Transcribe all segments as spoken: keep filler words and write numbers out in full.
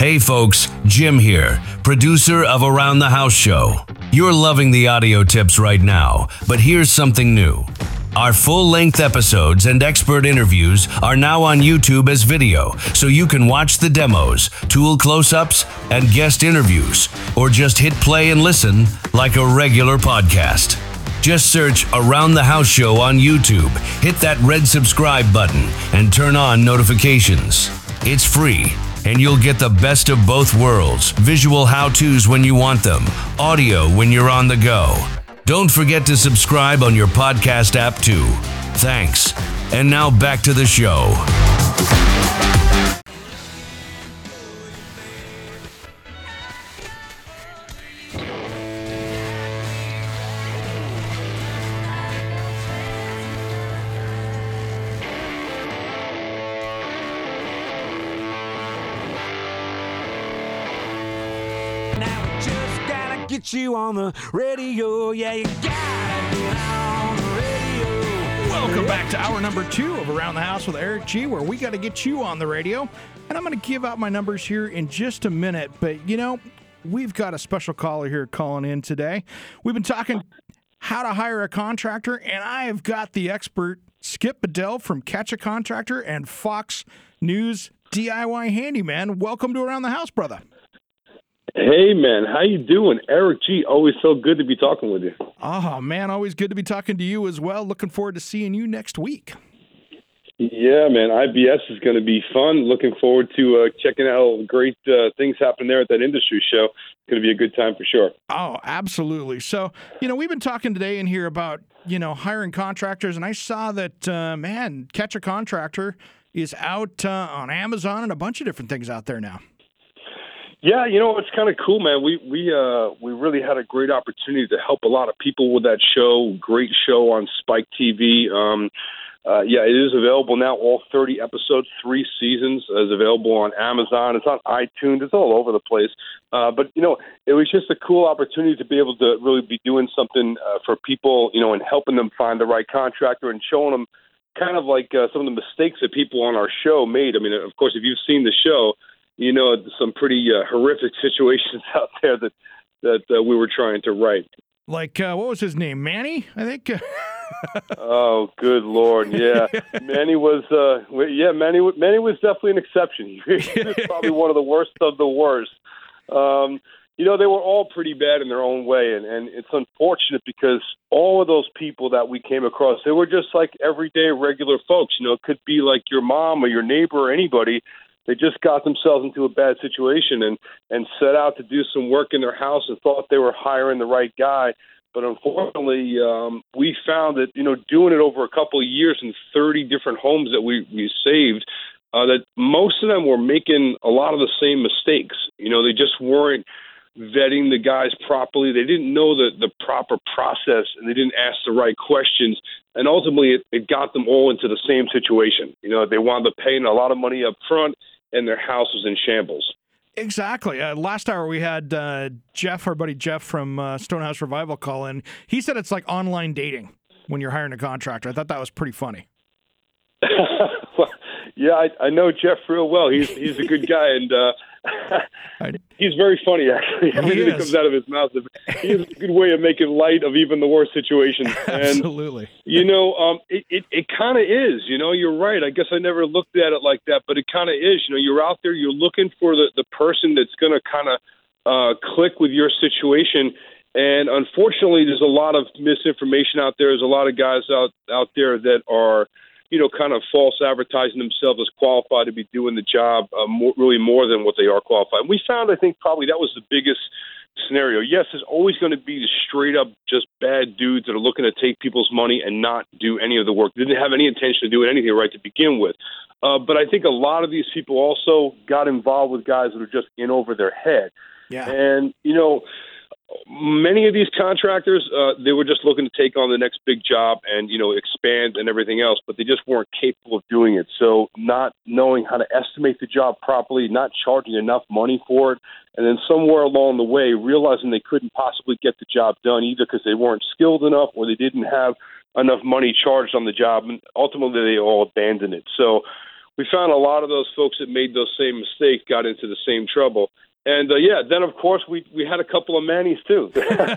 Hey folks, Jim here, producer of Around the House Show. You're loving the audio tips right now, but here's something new. Our full-length episodes and expert interviews are now on YouTube as video, so you can watch the demos, tool close-ups, and guest interviews, or just hit play and listen like a regular podcast. Just search Around the House Show on YouTube, hit that red subscribe button, and turn on notifications. It's free, and you'll get the best of both worlds, visual how-tos when you want them, audio when you're on the go. Don't forget to subscribe on your podcast app too. Thanks. And now back to the show. Get you on the radio, yeah, you gotta get on the radio. Welcome back to hour number two of Around the House with Eric G, where we got to get you on the radio. And I'm going to give out my numbers here in just a minute. But, you know, we've got a special caller here calling in today. We've been talking how to hire a contractor, and I have got the expert Skip Bedell from Catch a Contractor and Fox News D I Y Handyman. Welcome to Around the House, brother. Hey, man, how you doing? Eric G, always so good to be talking with you. Oh, man, always good to be talking to you as well. Looking forward to seeing you next week. Yeah, man, I B S is going to be fun. Looking forward to uh, checking out all the great uh, things happening there at that industry show. It's going to be a good time for sure. Oh, absolutely. So, you know, we've been talking today in here about, you know, hiring contractors, and I saw that, uh, man, Catch a Contractor is out uh, on Amazon and a bunch of different things out there now. Yeah, you know, it's kind of cool, man. We we uh we really had a great opportunity to help a lot of people with that show. Great show on Spike T V. Um, uh, yeah, it is available now. All thirty episodes, three seasons, is available on Amazon. It's on iTunes. It's all over the place. Uh, but you know, it was just a cool opportunity to be able to really be doing something uh, for people, you know, and helping them find the right contractor and showing them kind of like uh, some of the mistakes that people on our show made. I mean, of course, if you've seen the show, you know, some pretty uh, horrific situations out there that that uh, we were trying to write. Like, uh, what was his name? Manny, I think? Oh, good Lord, yeah. Manny was, uh, yeah, Manny, Manny was definitely an exception. He was probably one of the worst of the worst. Um, you know, they were all pretty bad in their own way, and, and it's unfortunate because all of those people that we came across, they were just like everyday regular folks. You know, it could be like your mom or your neighbor or anybody. They just got themselves into a bad situation and, and set out to do some work in their house and thought they were hiring the right guy. But unfortunately, um, we found that, you know, doing it over a couple of years in thirty different homes that we, we saved, uh, that most of them were making a lot of the same mistakes. You know, they just weren't vetting the guys properly. They didn't know the, the proper process, and they didn't ask the right questions. And ultimately, it, it got them all into the same situation. You know, they wound up paying a lot of money up front, and their house was in shambles. Exactly. Uh, last hour we had uh, Jeff, our buddy Jeff from uh, Stonehouse Revival, call in. He said it's like online dating when you're hiring a contractor. I thought that was pretty funny. Well, yeah, I, I know Jeff real well. He's he's a good guy, and uh, he's very funny, actually. Everything that comes out of his mouth, he has a good way of making light of even the worst situations. And, absolutely. You know, um, it, it, it kind of is. You know, you're right. I guess I never looked at it like that, but it kind of is. You know, you're out there, you're looking for the, the person that's going to kind of uh, click with your situation. And unfortunately, there's a lot of misinformation out there. There's a lot of guys out, out there that are, you know, kind of false advertising themselves as qualified to be doing the job, uh, more, really more than what they are qualified. And we found, I think, probably that was the biggest scenario. Yes, there's always going to be straight up just bad dudes that are looking to take people's money and not do any of the work. They didn't have any intention of doing anything right to begin with. Uh, but I think a lot of these people also got involved with guys that are just in over their head. Yeah. And, you know, many of these contractors, uh, they were just looking to take on the next big job and, you know, expand and everything else, but they just weren't capable of doing it. So not knowing how to estimate the job properly, not charging enough money for it, and then somewhere along the way realizing they couldn't possibly get the job done either because they weren't skilled enough or they didn't have enough money charged on the job, and ultimately they all abandoned it. So we found a lot of those folks that made those same mistakes got into the same trouble. And, uh, yeah, then, of course, we we had a couple of Mannies, too.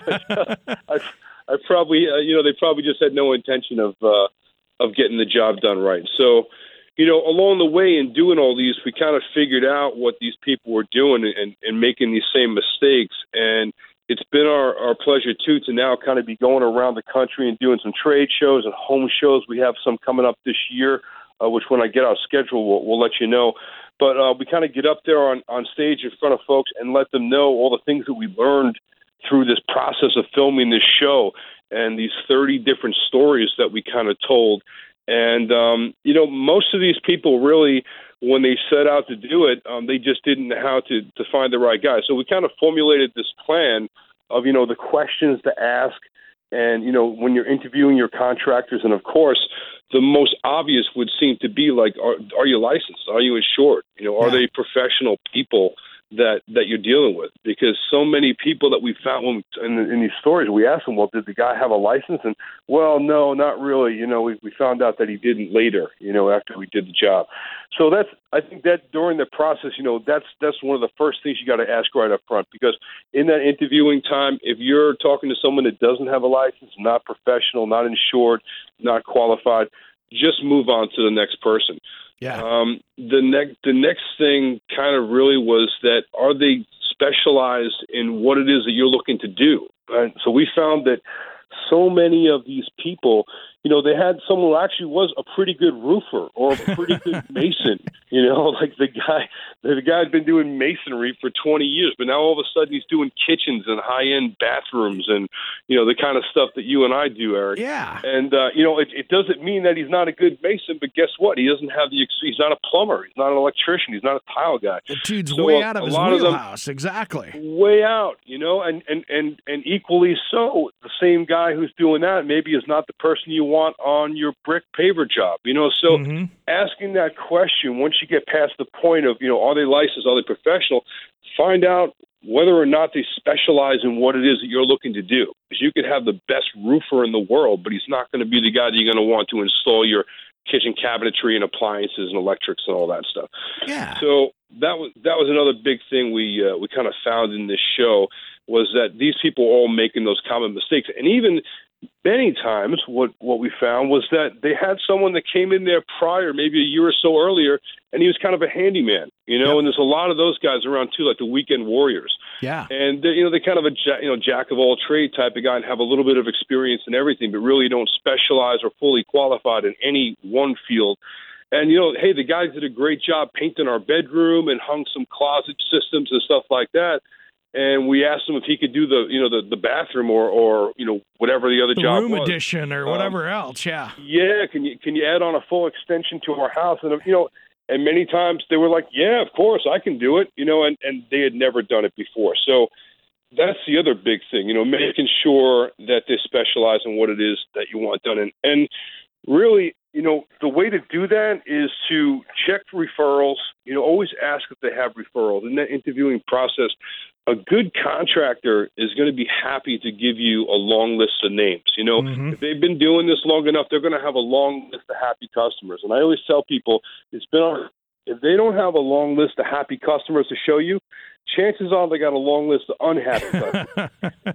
I, I probably, uh, you know, they probably just had no intention of uh, of getting the job done right. So, you know, along the way in doing all these, we kind of figured out what these people were doing and, and making these same mistakes. And it's been our, our pleasure, too, to now kind of be going around the country and doing some trade shows and home shows. We have some coming up this year, uh, which when I get our schedule, we'll, we'll let you know. But uh, we kind of get up there on, on stage in front of folks and let them know all the things that we learned through this process of filming this show and these thirty different stories that we kind of told. And, um, you know, most of these people really, when they set out to do it, um, they just didn't know how to, to find the right guy. So we kind of formulated this plan of, you know, the questions to ask. And, you know, when you're interviewing your contractors, and, of course, the most obvious would seem to be like, are, are you licensed? Are you insured? You know, are yeah. they professional people that that you're dealing with? Because so many people that we found when, in, in these stories, we asked them, well, did the guy have a license? And, well, no, not really. You know, we, we found out that he didn't later, you know, after we did the job. So that's, I think that during the process, you know, that's that's one of the first things you got to ask right up front, because in that interviewing time, if you're talking to someone that doesn't have a license, not professional, not insured, not qualified, just move on to the next person. Yeah. Um, the next the next thing kind of really was that, are they specialized in what it is that you're looking to do? Right? So we found that so many of these people, you know, they had someone who actually was a pretty good roofer or a pretty good mason. You know, like the guy, the guy had been doing masonry for twenty years, but now all of a sudden he's doing kitchens and high-end bathrooms and, you know, the kind of stuff that you and I do, Eric. Yeah. And, uh, you know, it, it doesn't mean that he's not a good mason, but guess what? He doesn't have the, he's not a plumber. He's not an electrician. He's not a tile guy. The dude's so way a, out of a his lot wheelhouse. Of them, exactly. Way out, you know, and, and, and, and equally so, the same guy who's doing that maybe is not the person you want on your brick paver job, you know. So mm-hmm. asking that question, once you get past the point of, you know, are they licensed, are they professional, find out whether or not they specialize in what it is that you're looking to do. Because you could have the best roofer in the world, but he's not going to be the guy that you're going to want to install your kitchen cabinetry and appliances and electrics and all that stuff. Yeah. So that was that was another big thing we uh, we kind of found in this show, was that these people are all making those common mistakes. And even many times what, what we found was that they had someone that came in there prior, maybe a year or so earlier, and he was kind of a handyman, you know, yep. and there's a lot of those guys around too, like the weekend warriors. Yeah. And, you know, they're kind of a, you know, jack of all trade type of guy and have a little bit of experience in everything, but really don't specialize or fully qualified in any one field. And, you know, hey, the guys did a great job painting our bedroom and hung some closet systems and stuff like that. And we asked him if he could do the, you know, the, the bathroom or, or, you know, whatever the other the job room was. addition or whatever um, else. Yeah. Yeah. Can you, can you add on a full extension to our house? And, you know, and many times they were like, yeah, of course I can do it, you know, and, and they had never done it before. So that's the other big thing, you know, making sure that they specialize in what it is that you want done. And, and really, you know, the way to do that is to check referrals, you know, always ask if they have referrals. In that interviewing process, a good contractor is going to be happy to give you a long list of names. You know, mm-hmm. if they've been doing this long enough, they're going to have a long list of happy customers. And I always tell people, it's been on, if they don't have a long list of happy customers to show you, chances are they got a long list of unhappy customers.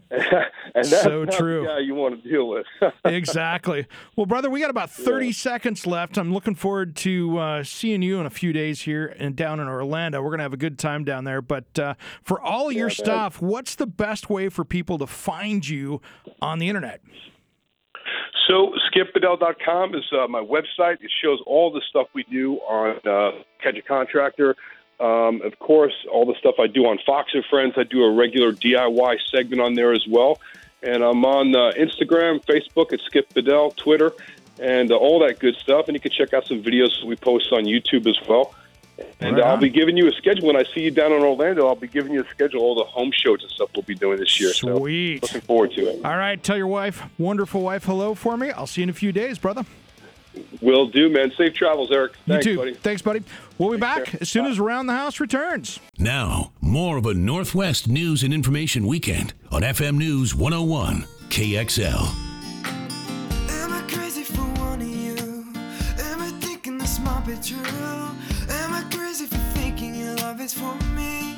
And that's so not true. the guy you want to deal with. Exactly. Well, brother, we got about thirty yeah. seconds left. I'm looking forward to uh, seeing you in a few days here and down in Orlando. We're going to have a good time down there. But uh, for all of yeah, your man. stuff, what's the best way for people to find you on the internet? So skip bedell dot com is uh, my website. It shows all the stuff we do on uh, Catch a Contractor. Um, of course, all the stuff I do on Fox and Friends. I do a regular D I Y segment on there as well. And I'm on uh, Instagram, Facebook at Skip Bedell, Twitter, and uh, all that good stuff. And you can check out some videos we post on YouTube as well. And right I'll be giving you a schedule. When I see you down in Orlando, I'll be giving you a schedule, all the home shows and stuff we'll be doing this year. Sweet. So looking forward to it. All right. Tell your wife, wonderful wife, hello for me. I'll see you in a few days, brother. Will do, man. Safe travels, Eric. Thanks, you too. buddy. Thanks, buddy. We'll be Take back care. as soon Bye. as Around the House returns. Now, more of a Northwest News and Information Weekend on F M News one oh one K X L. Am I crazy for one of you? Am I thinking this might not be true. Am I crazy for thinking your love is for me?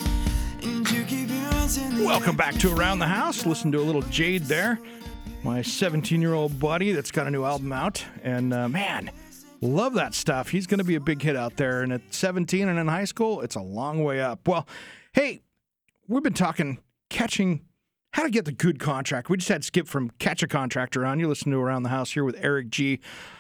And you keep your hands in the Welcome air. back to Around the House. Listen to a little Jade there. My seventeen-year-old buddy that's got a new album out. And, uh, man, love that stuff. He's going to be a big hit out there. And at seventeen and in high school, it's a long way up. Well, hey, we've been talking catching, how to get the good contract. We just had Skip from Catch a Contractor on. You're listening to Around the House here with Eric G.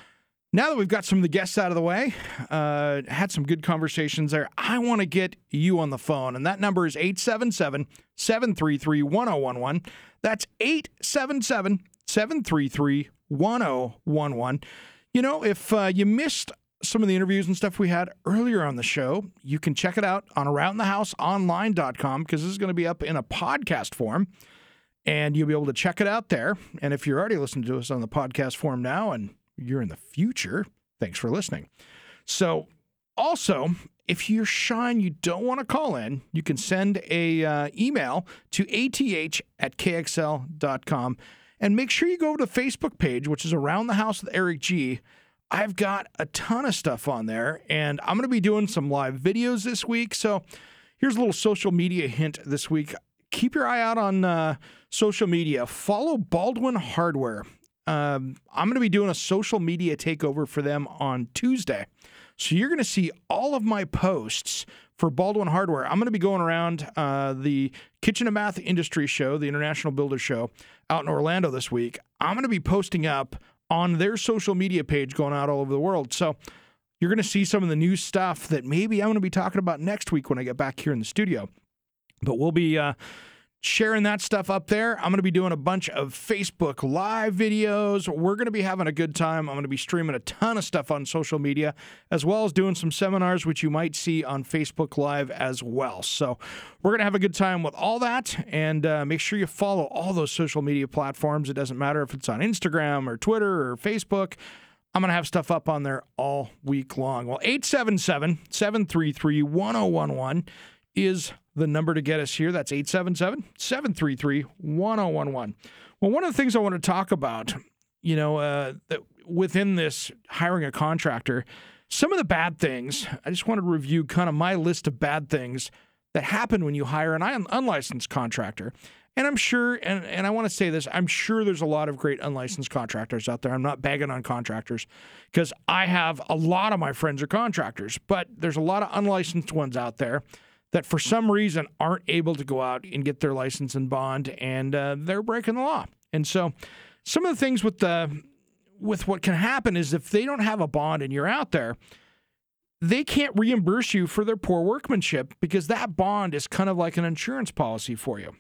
Now that we've got some of the guests out of the way, uh, had some good conversations there, I want to get you on the phone, and that number is eight seven seven, seven three three, one oh one one. That's eight seven seven, seven three three, one oh one one. You know, if uh, you missed some of the interviews and stuff we had earlier on the show, you can check it out on around the house online dot com, because this is going to be up in a podcast form, and you'll be able to check it out there. And if you're already listening to us on the podcast form now and you're in the future, thanks for listening. So also, if you're shy and you don't want to call in, you can send a uh, email to A T H at K X L dot com, and make sure you go to the Facebook page, which is Around the House with Eric G. I've got a ton of stuff on there, and I'm going to be doing some live videos this week. So here's a little social media hint this week. Keep your eye out on uh, social media. Follow Baldwin Hardware. Um, I'm going to be doing a social media takeover for them on Tuesday. So you're going to see all of my posts for Baldwin Hardware. I'm going to be going around uh, the Kitchen and Bath Industry Show, the International Builder Show, out in Orlando this week. I'm going to be posting up on their social media page going out all over the world. So you're going to see some of the new stuff that maybe I'm going to be talking about next week when I get back here in the studio. But we'll be uh, sharing that stuff up there. I'm going to be doing a bunch of Facebook Live videos. We're going to be having a good time. I'm going to be streaming a ton of stuff on social media, as well as doing some seminars, which you might see on Facebook Live as well. So we're going to have a good time with all that, and uh, make sure you follow all those social media platforms. It doesn't matter if it's on Instagram or Twitter or Facebook. I'm going to have stuff up on there all week long. Well, eight seven seven, seven three three, one oh one one is the number to get us here. That's eight seven seven, seven three three, one oh one one. Well, one of the things I want to talk about, you know, uh, that within this hiring a contractor, some of the bad things, I just want to review kind of my list of bad things that happen when you hire an un- unlicensed contractor. And I'm sure, and, and I want to say this, I'm sure there's a lot of great unlicensed contractors out there. I'm not bagging on contractors, because I have a lot of my friends are contractors, but there's a lot of unlicensed ones out there that for some reason aren't able to go out and get their license and bond, and uh, they're breaking the law. And so some of the things with the with what can happen is if they don't have a bond and you're out there, they can't reimburse you for their poor workmanship, because that bond is kind of like an insurance policy for you.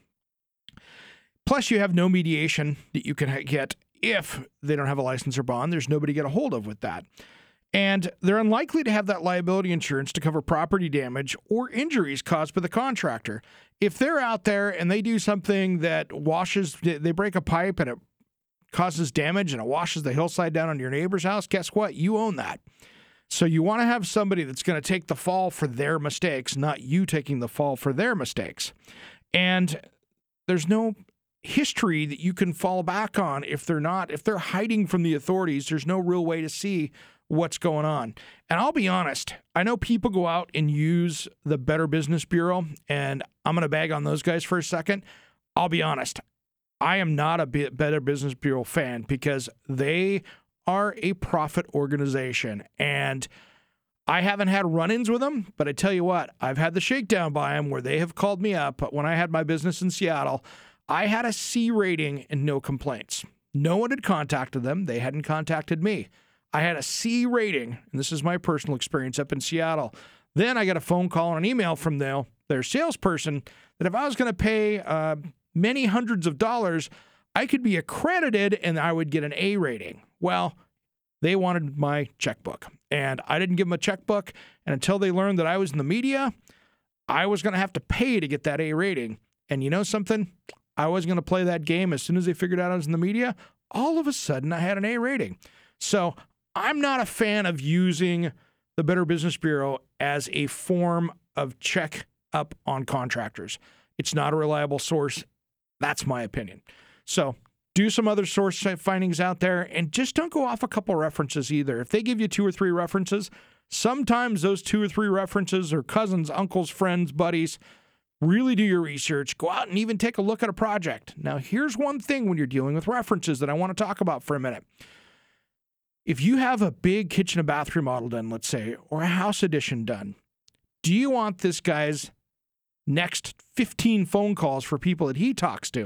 Plus, you have no mediation that you can get if they don't have a license or bond. There's nobody to get a hold of with that. And they're unlikely to have that liability insurance to cover property damage or injuries caused by the contractor. If they're out there and they do something that washes, they break a pipe and it causes damage and it washes the hillside down on your neighbor's house, guess what? You own that. So you want to have somebody that's going to take the fall for their mistakes, not you taking the fall for their mistakes. And there's no history that you can fall back on if they're not, if they're hiding from the authorities. There's no real way to see what's going on. And I'll be honest, I know people go out and use the Better Business Bureau, and I'm going to bag on those guys for a second. I'll be honest, I am not a Better Business Bureau fan, because they are a profit organization, and I haven't had run-ins with them, but I tell you what, I've had the shakedown by them where they have called me up. When I had my business in Seattle, I had a C rating and no complaints. No one had contacted them. They hadn't contacted me. I had a C rating, and this is my personal experience up in Seattle. Then I got a phone call and an email from their, their salesperson that if I was going to pay uh, many hundreds of dollars, I could be accredited and I would get an A rating. Well, they wanted my checkbook, and I didn't give them a checkbook. And until they learned that I was in the media, I was going to have to pay to get that A rating. And you know something? I was going to play that game. As soon as they figured out I was in the media, all of a sudden I had an A rating. So I'm not a fan of using the Better Business Bureau as a form of check up on contractors. It's not a reliable source. That's my opinion. So do some other source findings out there, and just don't go off a couple references either. If they give you two or three references, Sometimes those two or three references are cousins, uncles, friends, buddies. Really do your research. Go out and even take a look at a project. Now, here's one thing when you're dealing with references that I want to talk about for a minute. If you have a big kitchen and bath remodel done, let's say, or a house addition done, do you want this guy's next fifteen phone calls for people that he talks to?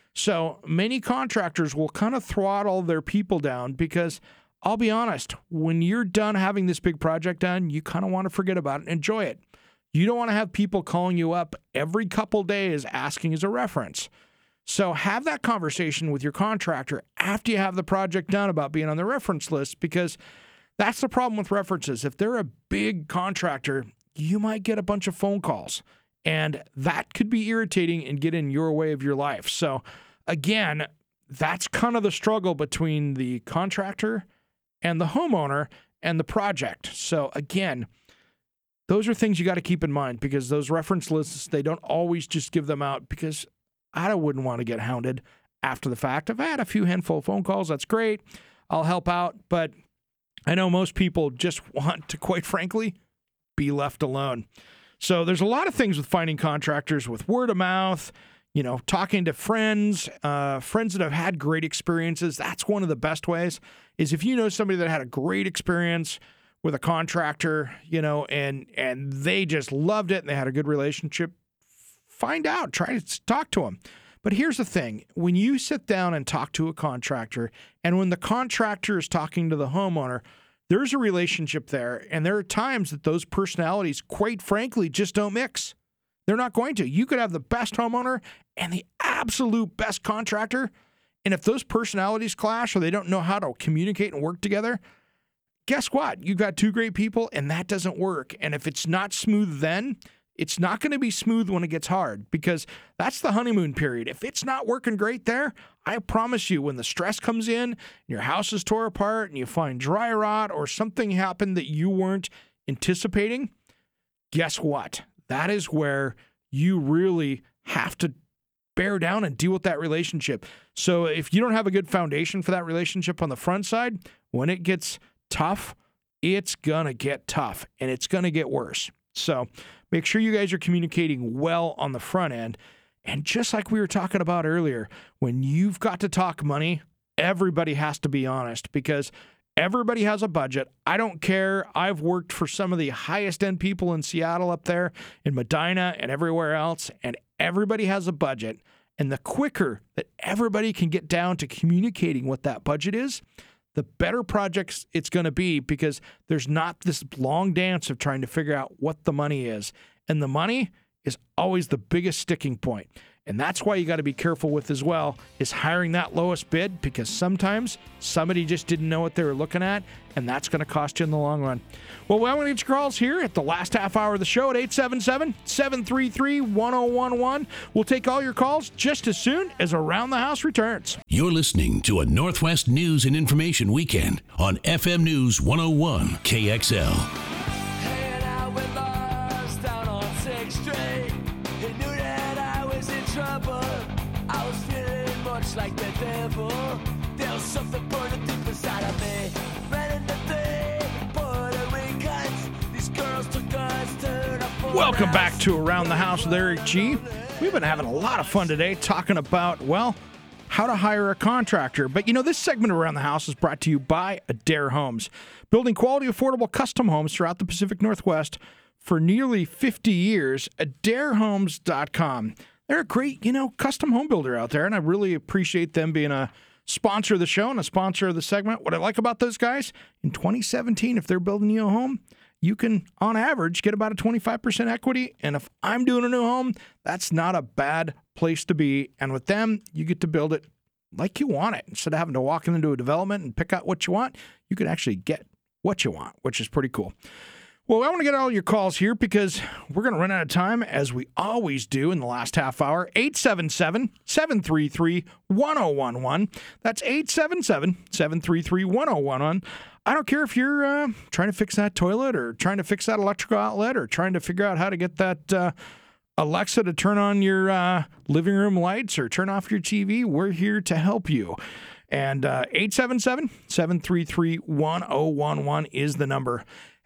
So many contractors will kind of throttle their people down because I'll be honest, when you're done having this big project done, you kind of want to forget about it and enjoy it. You don't want to have people calling you up every couple days asking as a reference. So have that conversation with your contractor after you have the project done about being on the reference list, because that's the problem with references. If they're a big contractor, you might get a bunch of phone calls, and that could be irritating and get in your way of your life. So again, that's kind of the struggle between the contractor and the homeowner and the project. So again, those are things you got to keep in mind, because those reference lists, they don't always just give them out, because I wouldn't want to get hounded after the fact. I've had a few handful of phone calls. That's great. I'll help out. But I know most people just want to, quite frankly, be left alone. So there's a lot of things with finding contractors with word of mouth, you know, talking to friends, uh, friends that have had great experiences. That's one of the best ways, is if you know somebody that had a great experience with a contractor, you know, and and they just loved it and they had a good relationship, find out, try to talk to them. But here's the thing. When you sit down and talk to a contractor, and when the contractor is talking to the homeowner, there's a relationship there, and there are times that those personalities, quite frankly, just don't mix. They're not going to. You could have the best homeowner and the absolute best contractor, and if those personalities clash or they don't know how to communicate and work together, guess what? You've got two great people, and that doesn't work. And if it's not smooth then, it's not going to be smooth when it gets hard, because that's the honeymoon period. If it's not working great there, I promise you, when the stress comes in, your house is tore apart, and you find dry rot or something happened that you weren't anticipating, guess what? That is where you really have to bear down and deal with that relationship. So if you don't have a good foundation for that relationship on the front side, when it gets tough, it's going to get tough, and it's going to get worse. So make sure you guys are communicating well on the front end. And just like we were talking about earlier, when you've got to talk money, everybody has to be honest, because everybody has a budget. I don't care. I've worked for some of the highest end people in Seattle up there, in Medina and everywhere else, and everybody has a budget. And the quicker that everybody can get down to communicating what that budget is, the better projects it's going to be, because there's not this long dance of trying to figure out what the money is. And the money is always the biggest sticking point. And that's why you got to be careful with as well, is hiring that lowest bid, because sometimes somebody just didn't know what they were looking at, and that's going to cost you in the long run. Well, we're going to get your calls here at the last half hour of the show at eight seven seven, seven three three, one oh one one. We'll take all your calls just as soon as Around the House returns. You're listening to a Northwest News and Information Weekend on F M News one oh one K X L. Hanging out with us down on sixth Street. He knew that I was in trouble. I was feeling much like the devil. There was something burning deep inside of me. Ran into the Puerto Ricans. These girls took us to the Welcome back to Around the House with Eric G. We've been having a lot of fun today talking about, well, how to hire a contractor. But, you know, this segment of Around the House is brought to you by Adair Homes, building quality, affordable custom homes throughout the Pacific Northwest for nearly fifty years. Adair Homes dot com. They're a great, you know, custom home builder out there, and I really appreciate them being a sponsor of the show and a sponsor of the segment. What I like about those guys, in twenty seventeen, if they're building you a home, you can, on average, get about a twenty-five percent equity. And if I'm doing a new home, that's not a bad place to be. And with them, you get to build it like you want it. Instead of having to walk into a development and pick out what you want, you can actually get what you want, which is pretty cool. Well, I want to get all your calls here because we're going to run out of time, as we always do in the last half hour. eight seven seven, seven three three, one oh one one. That's eight seven seven, seven three three, one oh one one. I don't care if you're uh, trying to fix that toilet or trying to fix that electrical outlet or trying to figure out how to get that uh, Alexa to turn on your uh, living room lights or turn off your T V. We're here to help you. And uh, eight seven seven, seven three three, one oh one one is the number.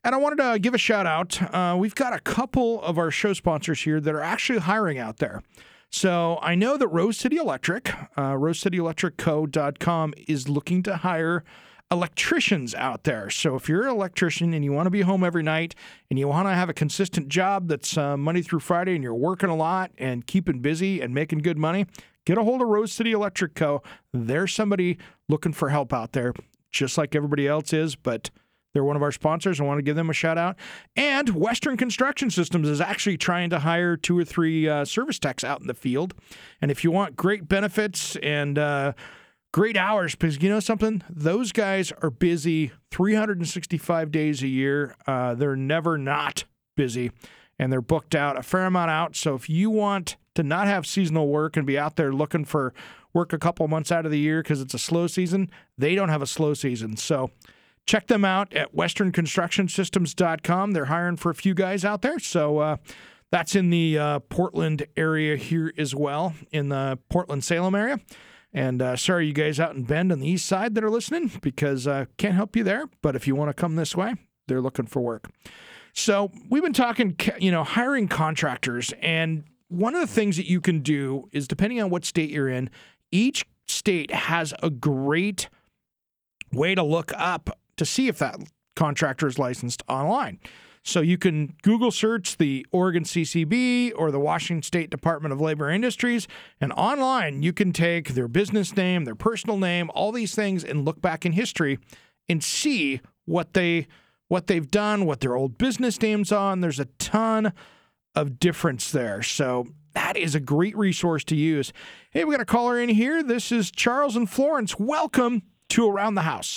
And I wanted to give a shout out. Uh, we've got a couple of our show sponsors here that are actually hiring out there. So I know that Rose City Electric, uh, rose city electric co dot com, is looking to hire electricians out there. So if you're an electrician and you want to be home every night and you want to have a consistent job that's uh, Monday through Friday and you're working a lot and keeping busy and making good money, get a hold of Rose City Electric Co. There's somebody looking for help out there, just like everybody else is, but they're one of our sponsors. I want to give them a shout out. And Western Construction Systems is actually trying to hire two or three uh, service techs out in the field. And if you want great benefits and uh, great hours, because you know something? Those guys are busy three hundred sixty-five days a year. Uh, they're never not busy, and they're booked out a fair amount out. So if you want to not have seasonal work and be out there looking for work a couple months out of the year because it's a slow season, they don't have a slow season. So check them out at western construction systems dot com. They're hiring for a few guys out there. So uh, that's in the uh, Portland area here as well, in the Portland-Salem area. And uh, sorry, you guys out in Bend on the east side that are listening, because I uh, can't help you there. But if you want to come this way, they're looking for work. So we've been talking, you know, hiring contractors. And one of the things that you can do is, depending on what state you're in, each state has a great way to look up to see if that contractor is licensed online. So you can Google search the Oregon C C B or the Washington State Department of Labor and Industries, and online you can take their business name, their personal name, all these things, and look back in history and see what they what they've done, what their old business names on. There's a ton of difference there. So that is a great resource to use. Hey, we got a caller in here. This is Charles and Florence. Welcome to Around the House.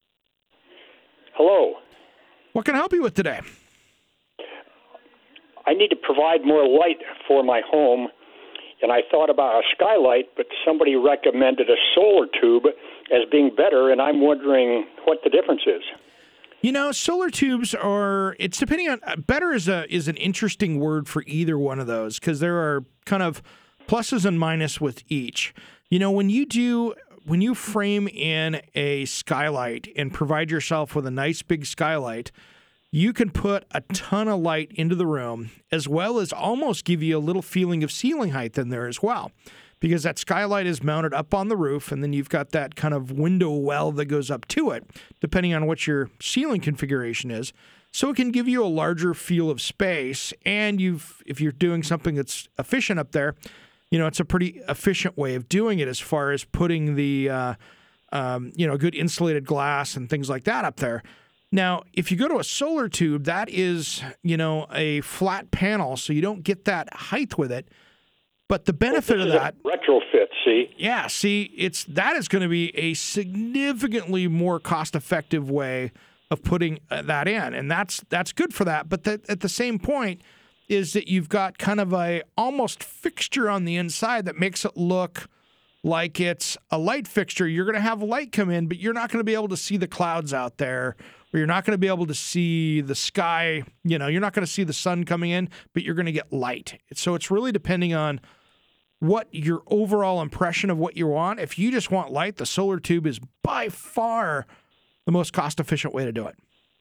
Hello. What can I help you with today? I need to provide more light for my home, and I thought about a skylight, but somebody recommended a solar tube as being better, and I'm wondering what the difference is. You know, solar tubes are, it's depending on, better is a is an interesting word for either one of those, because there are kind of pluses and minuses with each. You know, when you do, when you frame in a skylight and provide yourself with a nice big skylight, you can put a ton of light into the room, as well as almost give you a little feeling of ceiling height in there as well, because that skylight is mounted up on the roof, and then you've got that kind of window well that goes up to it, depending on what your ceiling configuration is. So it can give you a larger feel of space, and you've if you're doing something that's efficient up there, you know, it's a pretty efficient way of doing it as far as putting the, uh, um, you know, good insulated glass and things like that up there. Now, if you go to a solar tube, that is, you know, a flat panel, so you don't get that height with it. But the benefit well, of that retrofit, see, yeah, see, it's that is going to be a significantly more cost-effective way of putting that in, and that's that's good for that. But the, at the same point, is that you've got kind of a almost fixture on the inside that makes it look like it's a light fixture. You're going to have light come in, but you're not going to be able to see the clouds out there, or you're not going to be able to see the sky. You know, you're not going to see the sun coming in, but you're going to get light. So it's really depending on what your overall impression of what you want. If you just want light, the solar tube is by far the most cost-efficient way to do it.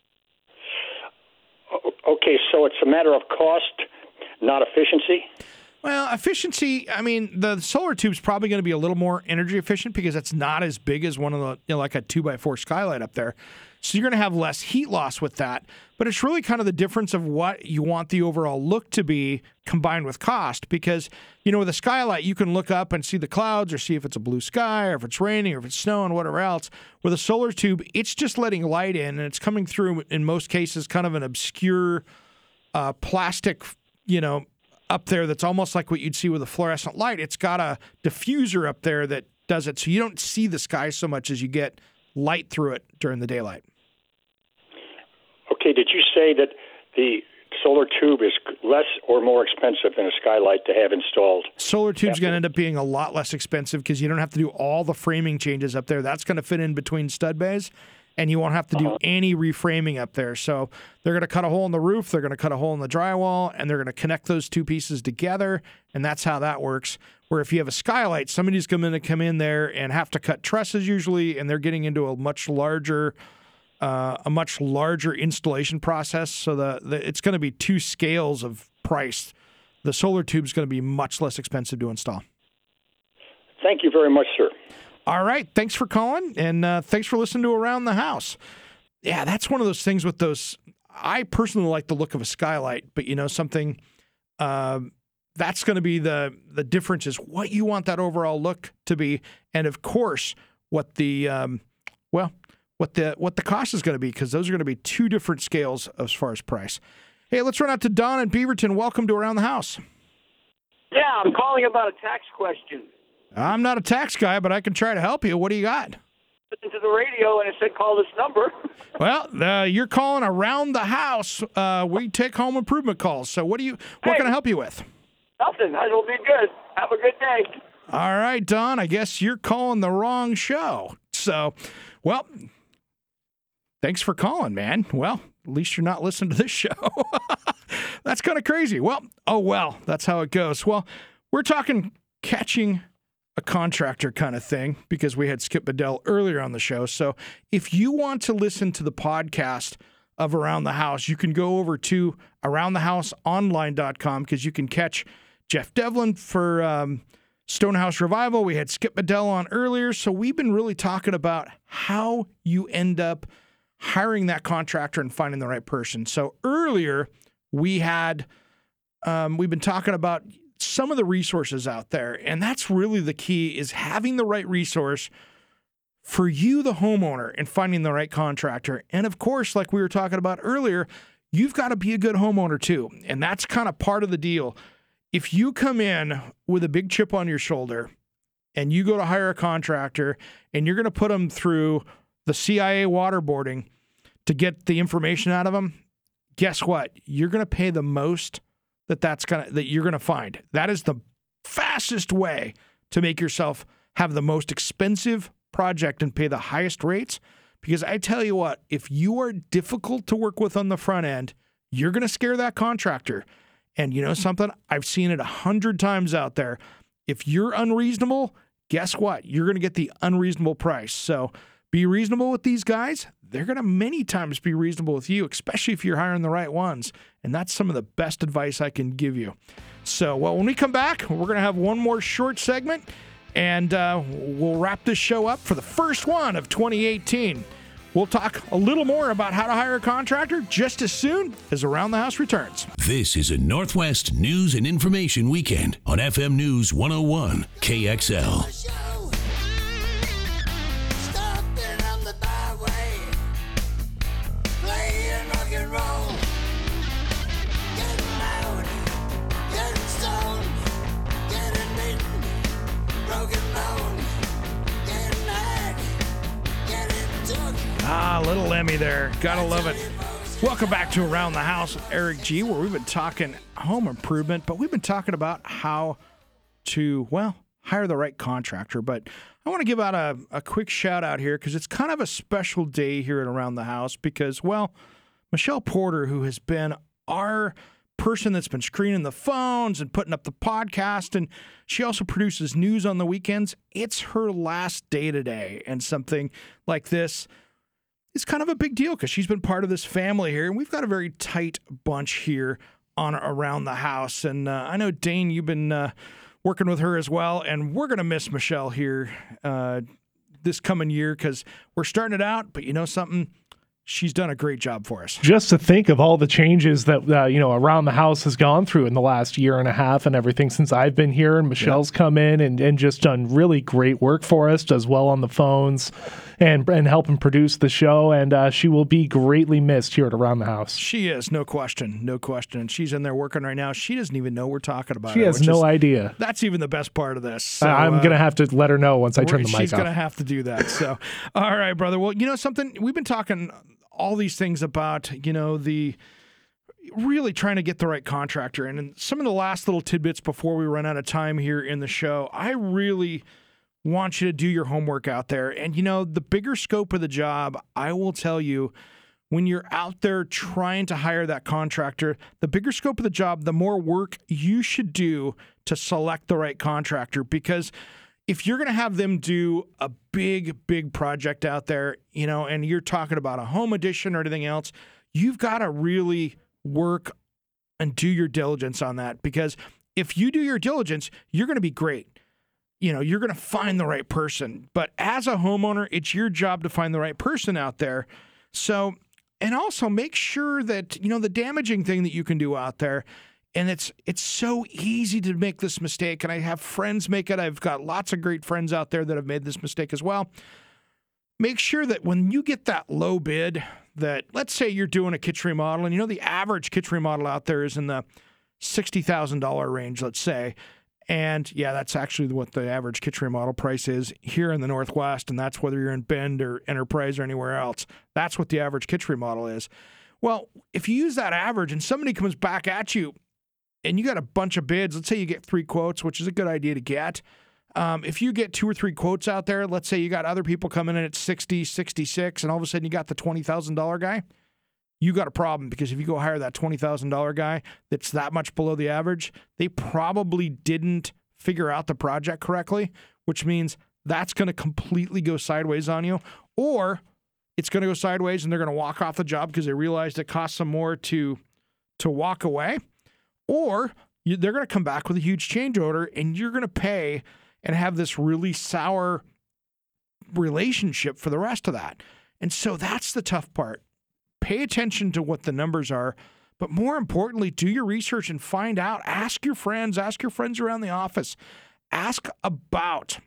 Okay, so it's a matter of cost, not efficiency? Well, efficiency, I mean, the solar tube's probably going to be a little more energy efficient because it's not as big as one of the, you know, like a two by four skylight up there. So you're going to have less heat loss with that. But it's really kind of the difference of what you want the overall look to be combined with cost. Because, you know, with a skylight, you can look up and see the clouds or see if it's a blue sky or if it's raining or if it's snowing, whatever else. With a solar tube, it's just letting light in, and it's coming through, in most cases, kind of an obscure uh, plastic, you know, up there that's almost like what you'd see with a fluorescent light. It's got a diffuser up there that does it, so you don't see the sky so much as you get light through it during the daylight. Okay, did you say that the solar tube is less or more expensive than a skylight to have installed? Solar tube's going to end up being a lot less expensive because you don't have to do all the framing changes up there. That's going to fit in between stud bays, and you won't have to do uh-huh. any reframing up there. So they're going to cut a hole in the roof, they're going to cut a hole in the drywall, and they're going to connect those two pieces together, and that's how that works. Where if you have a skylight, somebody's going to come in there and have to cut trusses usually, and they're getting into a much larger uh, a much larger installation process. So the, the it's going to be two scales of price. The solar tube is going to be much less expensive to install. Thank you very much, sir. All right. Thanks for calling, and uh, thanks for listening to Around the House. Yeah, that's one of those things with those. I personally like the look of a skylight, but you know something, uh, that's going to be the the difference is what you want that overall look to be, and of course, what the um, well, what the what the cost is going to be, because those are going to be two different scales as far as price. Hey, let's run out to Don in Beaverton. Welcome to Around the House. Yeah, I'm calling about a tax question. I'm not a tax guy, but I can try to help you. What do you got? Listened to the radio and it said call this number. Well, uh, you're calling Around the House. Uh, we take home improvement calls. So what do you? What Hey. can I help you with? Nothing. I will be good. Have a good day. All right, Don. I guess you're calling the wrong show. So, well, thanks for calling, man. Well, at least you're not listening to this show. That's kind of crazy. Well, oh well, that's how it goes. Well, we're talking catching a contractor kind of thing because we had Skip Bedell earlier on the show. So if you want to listen to the podcast of Around the House, you can go over to around the house online dot com because you can catch Jeff Devlin for um, Stonehouse Revival. We had Skip Bedell on earlier. So we've been really talking about how you end up hiring that contractor and finding the right person. So earlier we had, um, we've been talking about some of the resources out there, and that's really the key, is having the right resource for you, the homeowner, and finding the right contractor. And of course, like we were talking about earlier, you've got to be a good homeowner too. And that's kind of part of the deal. If you come in with a big chip on your shoulder and you go to hire a contractor and you're going to put them through the C I A waterboarding to get the information out of them, guess what? You're going to pay the most that that's gonna that you're gonna find. That is the fastest way to make yourself have the most expensive project and pay the highest rates. Because I tell you what, if you are difficult to work with on the front end, you're gonna scare that contractor. And you know something? I've seen it a hundred times out there. If you're unreasonable, guess what? You're gonna get the unreasonable price. So be reasonable with these guys. They're going to many times be reasonable with you, especially if you're hiring the right ones. And that's some of the best advice I can give you. So, well, when we come back, we're going to have one more short segment, and uh, we'll wrap this show up for the first one of twenty eighteen. We'll talk a little more about how to hire a contractor just as soon as Around the House returns. This is a Northwest News and Information Weekend on F M News one oh one K X L. Ah, little Lemmy there. Gotta love it. Welcome back to Around the House with Eric G., where we've been talking home improvement, but we've been talking about how to, well, hire the right contractor. But I want to give out a, a quick shout out here because it's kind of a special day here at Around the House because, well, Michelle Porter, who has been our person that's been screening the phones and putting up the podcast, and she also produces news on the weekends. It's her last day today, and something like this is kind of a big deal because she's been part of this family here, and we've got a very tight bunch here on Around the House. And uh, I know, Dane, you've been uh, working with her as well, and we're going to miss Michelle here uh, this coming year because we're starting it out, but you know something? She's done a great job for us. Just to think of all the changes that, uh, you know, Around the House has gone through in the last year and a half and everything since I've been here, and Michelle's yeah. come in and, and just done really great work for us, does well on the phones and and helping produce the show, and uh, she will be greatly missed here at Around the House. She is, no question, no question. And she's in there working right now. She doesn't even know we're talking about she her. She has no is, idea. That's even the best part of this. So, I'm uh, going to have to let her know once I turn the mic off. She's going to have to do that. So, all right, brother. Well, you know something? We've been talking all these things about, you know, the really trying to get the right contractor. And in some of the last little tidbits before we run out of time here in the show, I really want you to do your homework out there. And, you know, the bigger scope of the job, I will tell you, when you're out there trying to hire that contractor, the bigger scope of the job, the more work you should do to select the right contractor. Because if you're going to have them do a big, big project out there, you know, and you're talking about a home addition or anything else, you've got to really work and do your diligence on that, because if you do your diligence, you're going to be great. You know, you're going to find the right person. But as a homeowner, it's your job to find the right person out there. So, and also make sure that, you know, the damaging thing that you can do out there, and it's it's so easy to make this mistake, and I have friends make it. I've got lots of great friends out there that have made this mistake as well. Make sure that when you get that low bid, that let's say you're doing a kitchen remodel, and you know the average kitchen remodel out there is in the sixty thousand dollars range, let's say. And yeah, that's actually what the average kitchen remodel price is here in the Northwest, and that's whether you're in Bend or Enterprise or anywhere else. That's what the average kitchen remodel is. Well, if you use that average and somebody comes back at you and you got a bunch of bids, let's say you get three quotes, which is a good idea to get. Um, if you get two or three quotes out there, let's say you got other people coming in at sixty, sixty-six, and all of a sudden you got the twenty thousand dollars guy, you got a problem, because if you go hire that twenty thousand dollars guy that's that much below the average, they probably didn't figure out the project correctly, which means that's going to completely go sideways on you, or it's going to go sideways and they're going to walk off the job because they realized it costs them more to, to walk away, or you, they're going to come back with a huge change order and you're going to pay and have this really sour relationship for the rest of that. And so that's the tough part. Pay attention to what the numbers are, but more importantly, do your research and find out. Ask your friends, ask your friends around the office. Ask about,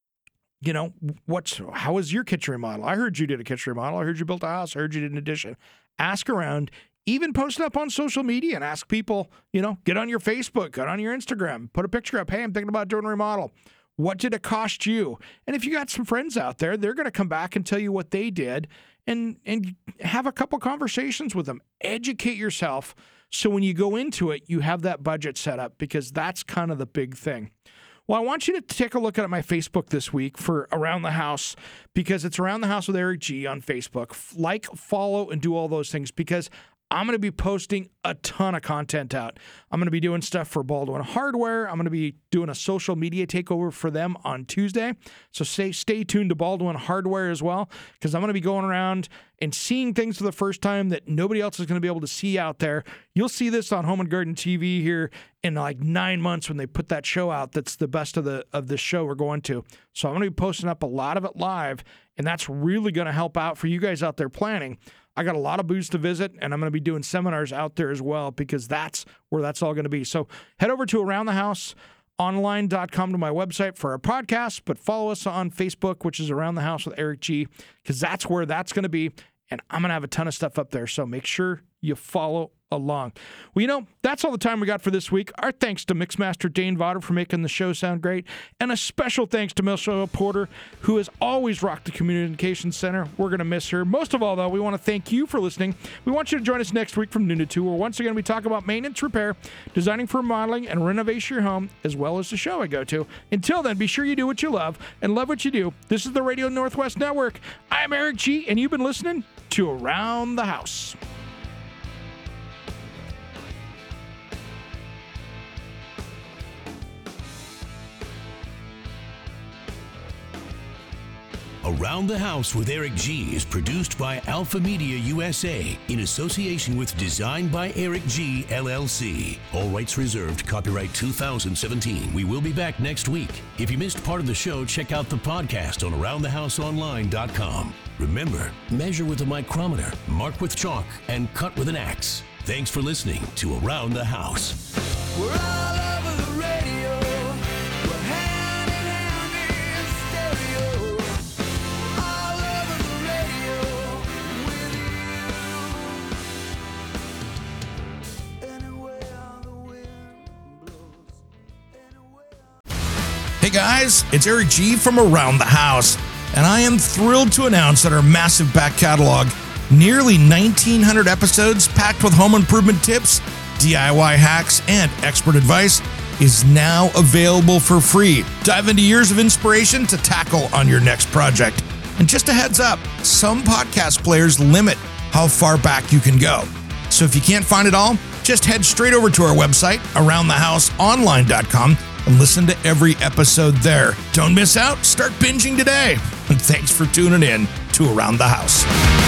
you know, what's, how is your kitchen remodel? I heard you did a kitchen remodel. I heard you built a house. I heard you did an addition. Ask around, even post it up on social media and ask people, you know, get on your Facebook, get on your Instagram, put a picture up. Hey, I'm thinking about doing a remodel. What did it cost you? And if you got some friends out there, they're going to come back and tell you what they did, and and have a couple conversations with them. Educate yourself so when you go into it, you have that budget set up, because that's kind of the big thing. Well, I want you to take a look at my Facebook this week for Around the House, because it's Around the House with Eric G on Facebook. Like, follow, and do all those things, because I'm going to be posting a ton of content out. I'm going to be doing stuff for Baldwin Hardware. I'm going to be doing a social media takeover for them on Tuesday. So stay, stay tuned to Baldwin Hardware as well, because I'm going to be going around and seeing things for the first time that nobody else is going to be able to see out there. You'll see this on Home and Garden T V here in like nine months when they put that show out. That's the best of the of the show we're going to. So I'm going to be posting up a lot of it live, and that's really going to help out for you guys out there planning. I got a lot of booths to visit, and I'm going to be doing seminars out there as well, because that's where that's all going to be. So head over to around the house online dot com to my website for our podcast, but follow us on Facebook, which is Around the House with Eric G, because that's where that's going to be, and I'm going to have a ton of stuff up there. So make sure you follow along. Well, you know, that's all the time we got for this week. Our thanks to Mixmaster Dane Vodder for making the show sound great, and a special thanks to Michelle Porter, who has always rocked the Communications Center. We're going to miss her. Most of all, though, we want to thank you for listening. We want you to join us next week from noon to two, where once again we talk about maintenance, repair, designing for remodeling, and renovation of your home, as well as the show I go to. Until then, be sure you do what you love and love what you do. This is the Radio Northwest Network. I'm Eric G, and you've been listening to Around the House. Around the House with Eric G is produced by Alpha Media U S A in association with Design by Eric G, L L C. All rights reserved. Copyright two thousand seventeen. We will be back next week. If you missed part of the show, check out the podcast on around the house online dot com. Remember, measure with a micrometer, mark with chalk, and cut with an axe. Thanks for listening to Around the House. We're all over the radio. We're hand in hand in stereo. All over the radio with you. Anywhere the wind blows. Anywhere. Hey guys, it's Eric G from Around the House, and I am thrilled to announce that our massive back catalog, nearly nineteen hundred episodes packed with home improvement tips, D I Y hacks, and expert advice, is now available for free. Dive into years of inspiration to tackle on your next project. And just a heads up, some podcast players limit how far back you can go. So if you can't find it all, just head straight over to our website, around the house online dot com, and listen to every episode there. Don't miss out. Start binging today. And thanks for tuning in to Around the House.